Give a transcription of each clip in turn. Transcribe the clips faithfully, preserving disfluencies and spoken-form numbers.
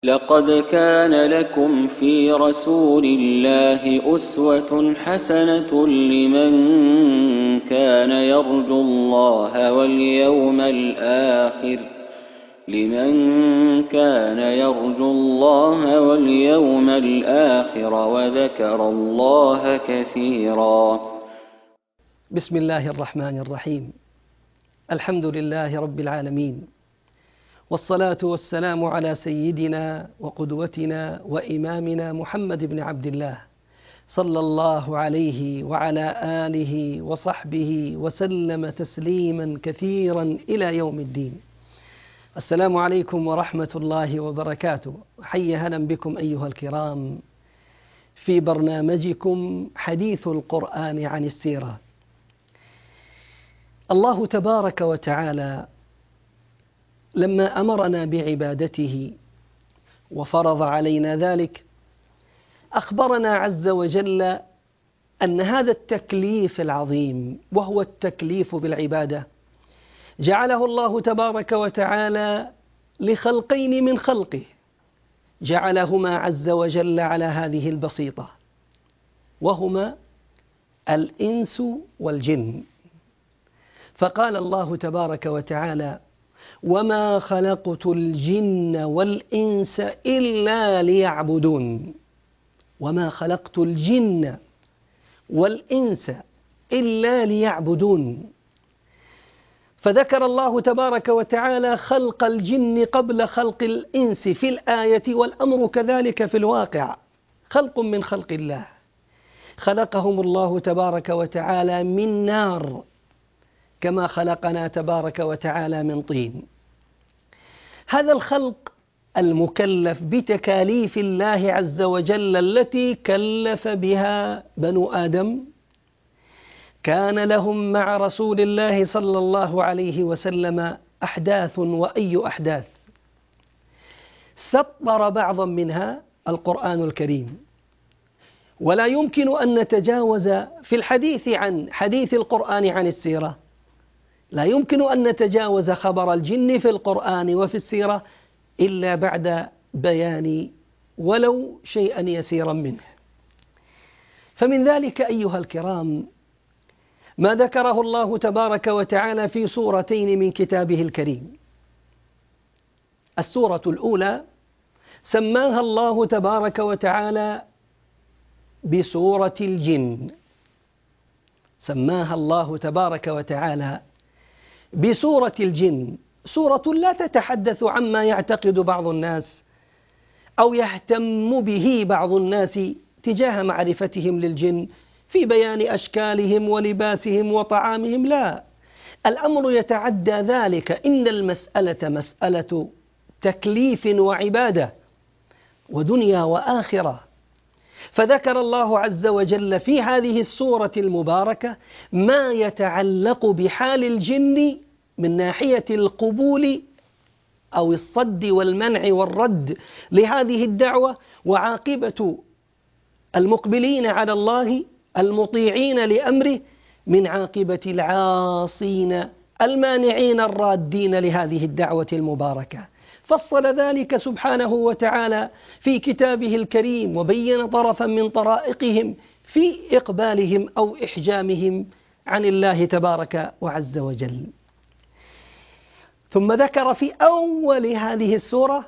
لقد كان لكم في رسول الله أسوة حسنة لمن كان يرجو الله واليوم الآخر لمن كان يرجو الله واليوم الآخر وذكر الله كثيرا. بسم الله الرحمن الرحيم. الحمد لله رب العالمين، والصلاة والسلام على سيدنا وقدوتنا وإمامنا محمد بن عبد الله صلى الله عليه وعلى آله وصحبه وسلم تسليما كثيرا إلى يوم الدين. السلام عليكم ورحمة الله وبركاته. حي هلا بكم أيها الكرام في برنامجكم حديث القرآن عن السيرة. الله تبارك وتعالى لما أمرنا بعبادته وفرض علينا ذلك أخبرنا عز وجل أن هذا التكليف العظيم وهو التكليف بالعبادة جعله الله تبارك وتعالى لخلقين من خلقه، جعلهما عز وجل على هذه البسيطة، وهما الإنس والجن. فقال الله تبارك وتعالى: وما خلقت الجن والإنس إلا ليعبدون. وما خلقت الجن والإنس إلا ليعبدون. فذكر الله تبارك وتعالى خلق الجن قبل خلق الإنس في الآية، والأمر كذلك في الواقع، خلق من خلق الله. خلقهم الله تبارك وتعالى من نار كما خلقنا تبارك وتعالى من طين. هذا الخلق المكلف بتكاليف الله عز وجل التي كلف بها بنو آدم كان لهم مع رسول الله صلى الله عليه وسلم أحداث، وأي أحداث؟ سطر بعضا منها القرآن الكريم، ولا يمكن أن نتجاوز في الحديث عن حديث القرآن عن السيرة، لا يمكن أن نتجاوز خبر الجن في القرآن وفي السيرة إلا بعد بيان ولو شيئا يسيرا منه. فمن ذلك أيها الكرام ما ذكره الله تبارك وتعالى في سورتين من كتابه الكريم. السورة الأولى سماها الله تبارك وتعالى بسورة الجن، سماها الله تبارك وتعالى بسورة الجن، سورة لا تتحدث عما يعتقد بعض الناس أو يهتم به بعض الناس تجاه معرفتهم للجن في بيان أشكالهم ولباسهم وطعامهم، لا، الأمر يتعدى ذلك. إن المسألة مسألة تكليف وعبادة ودنيا وآخرة. فذكر الله عز وجل في هذه السورة المباركة ما يتعلق بحال الجن من ناحية القبول أو الصد والمنع والرد لهذه الدعوة، وعاقبة المقبلين على الله المطيعين لأمره من عاقبة العاصين المانعين الرادين لهذه الدعوة المباركة. فصل ذلك سبحانه وتعالى في كتابه الكريم، وبين طرفا من طرائقهم في إقبالهم أو إحجامهم عن الله تبارك وعز وجل. ثم ذكر في أول هذه السورة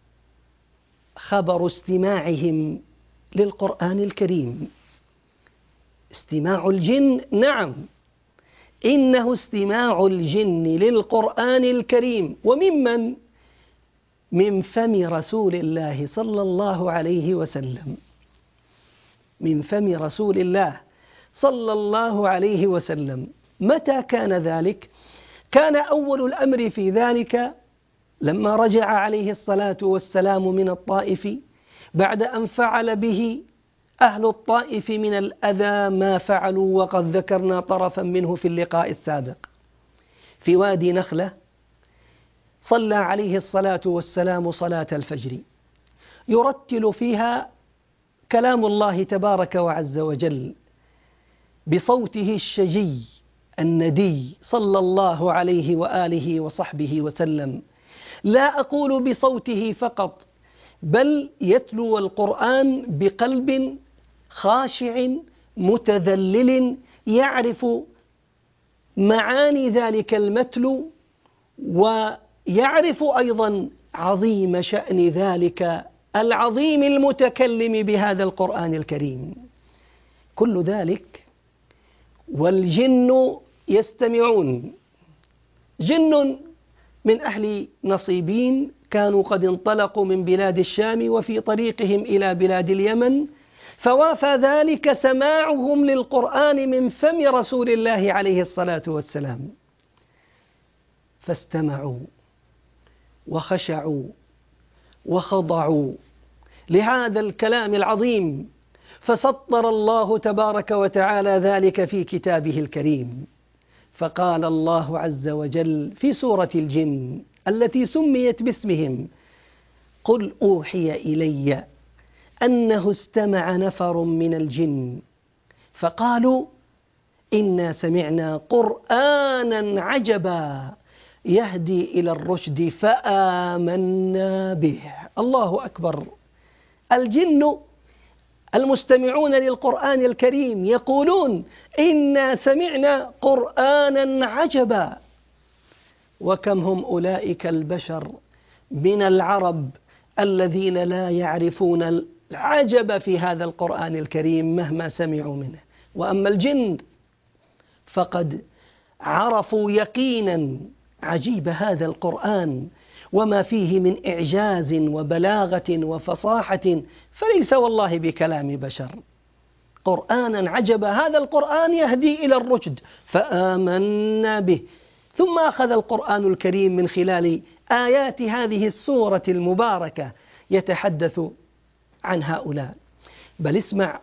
خبر استماعهم للقرآن الكريم. استماع الجن، نعم، إنه استماع الجن للقرآن الكريم. وممن؟ من فم رسول الله صلى الله عليه وسلم، من فم رسول الله صلى الله عليه وسلم. متى كان ذلك؟ كان أول الأمر في ذلك لما رجع عليه الصلاة والسلام من الطائف بعد أن فعل به أهل الطائف من الأذى ما فعلوا، وقد ذكرنا طرفا منه في اللقاء السابق. في وادي نخلة صلى عليه الصلاة والسلام صلاة الفجر يرتل فيها كلام الله تبارك وعز وجل بصوته الشجي الندي صلى الله عليه وآله وصحبه وسلم. لا أقول بصوته فقط، بل يتلو القرآن بقلب خاشع متذلل يعرف معاني ذلك المتلو، ويعرف أيضا عظيم شأن ذلك العظيم المتكلم بهذا القرآن الكريم. كل ذلك والجن يستمعون. جن من أهل نصيبين كانوا قد انطلقوا من بلاد الشام وفي طريقهم إلى بلاد اليمن، فوافى ذلك سماعهم للقرآن من فم رسول الله عليه الصلاة والسلام، فاستمعوا وخشعوا وخضعوا لهذا الكلام العظيم، فسطر الله تبارك وتعالى ذلك في كتابه الكريم. فقال الله عز وجل في سورة الجن التي سميت باسمهم: قل أوحي إلي أنه استمع نفر من الجن فقالوا إنا سمعنا قرآنا عجبا يهدي إلى الرشد فآمنا به. الله أكبر. الجن المستمعون للقرآن الكريم يقولون إنا سمعنا قرآنا عجبا. وكم هم أولئك البشر من العرب الذين لا يعرفون العجب في هذا القرآن الكريم مهما سمعوا منه. وأما الجن فقد عرفوا يقينا عجيب هذا القرآن وما فيه من إعجاز وبلاغة وفصاحة، فليس والله بكلام بشر. قرآنا عجبا، هذا القرآن يهدي إلى الرشد فآمنا به. ثم أخذ القرآن الكريم من خلال آيات هذه السورة المباركة يتحدث عن هؤلاء. بل اسمع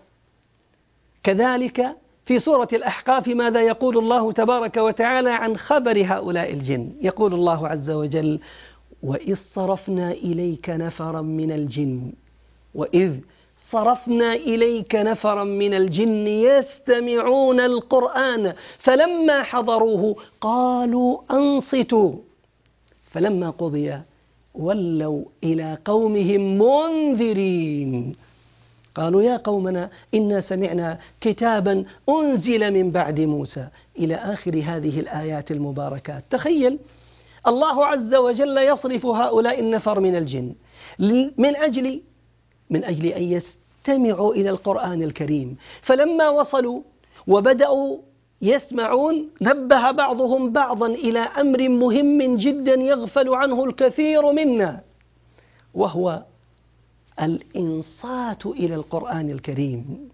كذلك في سورة الأحقاف ماذا يقول الله تبارك وتعالى عن خبر هؤلاء الجن. يقول الله عز وجل: وإذ صرفنا إليك نفرا من الجن وإذ صرفنا إليك نفرا من الجن يستمعون القرآن فلما حضروه قالوا أنصتوا فلما قضي ولوا إلى قومهم منذرين قالوا يا قومنا إنا سمعنا كتابا أنزل من بعد موسى، إلى آخر هذه الآيات المباركات. تخيل الله عز وجل يصرف هؤلاء النفر من الجن من أجل من أجل أن يستمعوا إلى القرآن الكريم، فلما وصلوا وبدأوا يسمعون نبه بعضهم بعضا إلى أمر مهم جدا يغفل عنه الكثير منا، وهو الإنصات إلى القرآن الكريم.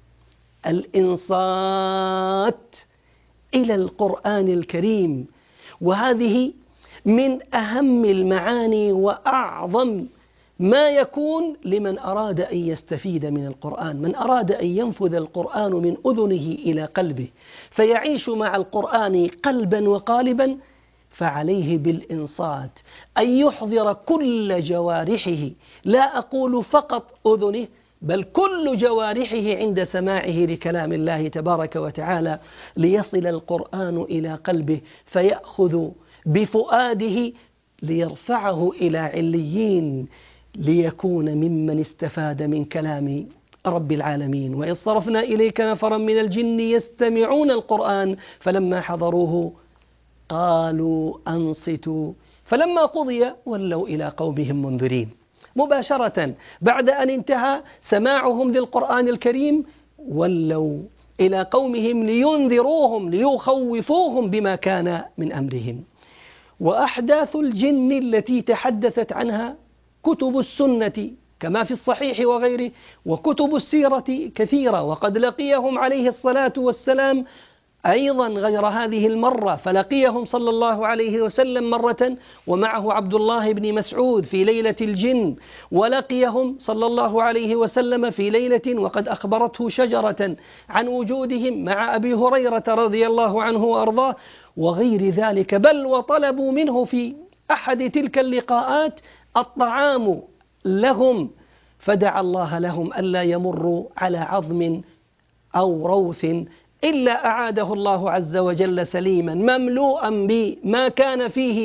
الإنصات إلى القرآن الكريم، وهذه من أهم المعاني وأعظم ما يكون لمن أراد أن يستفيد من القرآن، من أراد أن ينفذ القرآن من أذنه إلى قلبه فيعيش مع القرآن قلبا وقالبا، فعليه بالإنصات، أن يحضر كل جوارحه، لا أقول فقط أذنه بل كل جوارحه عند سماعه لكلام الله تبارك وتعالى، ليصل القرآن إلى قلبه فيأخذ بفؤاده ليرفعه إلى عليين ليكون ممن استفاد من كلام رب العالمين. وإذ صرفنا إليك نفرا من الجن يستمعون القرآن فلما حضروه قالوا أنصتوا فلما قضي ولوا إلى قومهم منذرين. مباشرة بعد أن انتهى سماعهم للقرآن الكريم ولوا إلى قومهم لينذروهم ليخوفوهم بما كان من أمرهم. وأحداث الجن التي تحدثت عنها كتب السنة كما في الصحيح وغيره، وكتب السيرة كثيرة، وقد لقيهم عليه الصلاة والسلام أيضا غير هذه المرة، فلقيهم صلى الله عليه وسلم مرة ومعه عبد الله بن مسعود في ليلة الجن، ولقيهم صلى الله عليه وسلم في ليلة وقد أخبرته شجرة عن وجودهم مع أبي هريرة رضي الله عنه وأرضاه وغير ذلك. بل وطلبوا منه في أحد تلك اللقاءات الطعام لهم، فدعا الله لهم ألا يمروا على عظم أو روث إلا أعاده الله عز وجل سليما مملوءا بما كان فيه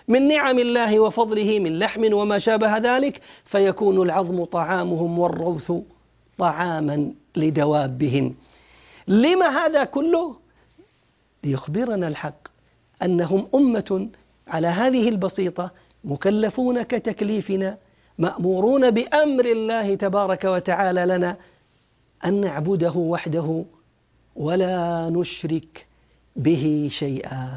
من نعم الله وفضله من لحم وما شابه ذلك، فيكون العظم طعامهم والروث طعاما لدوابهم. لما هذا كله؟ ليخبرنا الحق أنهم أمة على هذه البسيطة مكلفون كتكليفنا، مأمورون بأمر الله تبارك وتعالى لنا أن نعبده وحده ولا نشرك به شيئا.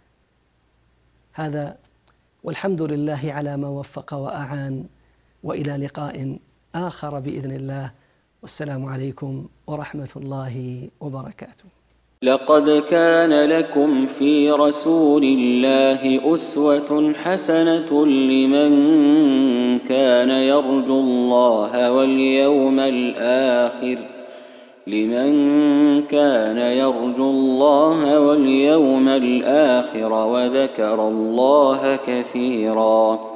هذا والحمد لله على ما وفق وأعان، وإلى لقاء آخر بإذن الله، والسلام عليكم ورحمة الله وبركاته. لقد كان لكم في رسول الله أسوة حسنة لمن كان يرجو الله واليوم الآخر لمن كان يرجو الله واليوم الآخر وذكر الله كثيرا.